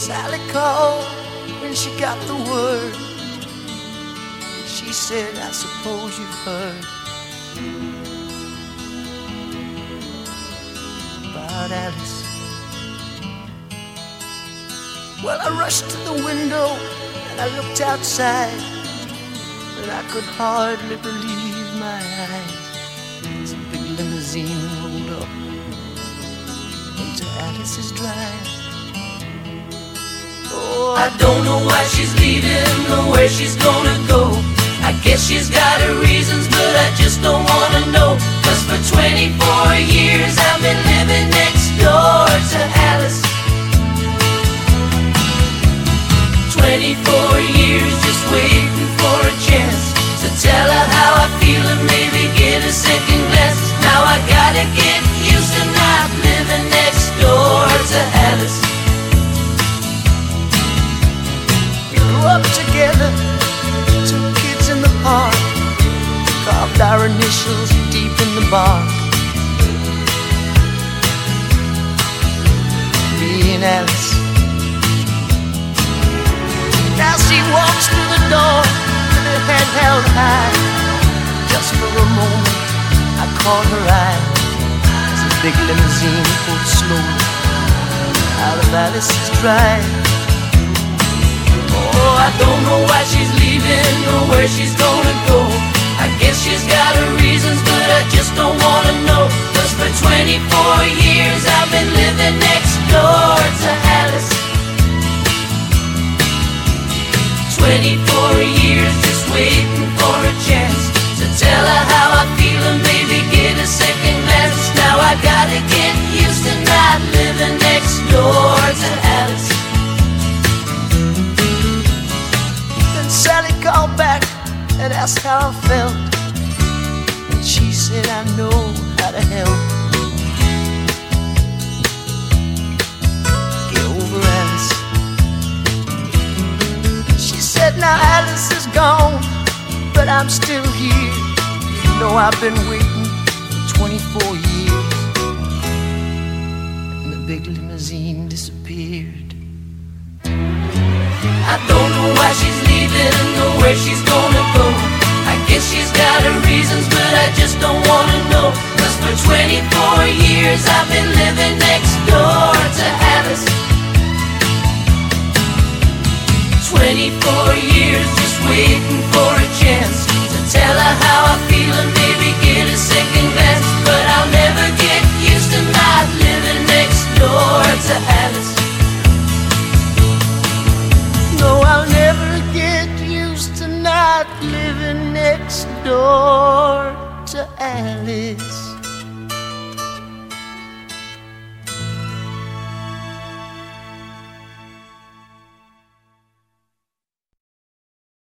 Sally called when she got the word. She said, I suppose you've heard about Alice. Well, I rushed to the window and I looked outside, but I could hardly believe my eyes as a big limousine rolled up into Alice's drive. Oh, I don't know why she's leaving or where she's gonna go. I guess she's got her reasons, but I just don't wanna know. 'Cause for 24 years I've been living next door to Alice. 24 years just waiting for a chance to tell her how I feel and maybe get a second glance. Now I gotta get used to not living next door to Alice. We grew up together, two kids in the park, carved our initials deep in the bark. Me and Alice. Now she walks through the door with her head held high. Just for a moment I caught her eye as a big limousine pulled slowly out of Alice's drive. Oh, I don't know why she's leaving or where she's gonna go. I guess she's got her reasons, but I just don't wanna know. 'Cause for 24 years I've been living next door to Alice. 24 years just waiting for a chance to tell her how I feel and maybe get a second glance. Now I gotta get used to not living next door to Alice. Then Sally called back and asked how I felt, and she said, I know how to help. Get over Alice. She said, now Alice is gone, but I'm still here. You know I've been waiting for 24 years. And the big limousine disappeared. I don't know why she's leaving or where she's gonna go. I guess she's got her reasons, but I just don't wanna know. 'Cause for 24 years I've been living next door to Alice. 24 years just waiting for a chance to tell her how I feel and maybe get a second glance. But I'll never get used to not living next door to Alice. No, I'll never get used to not living next door to Alice.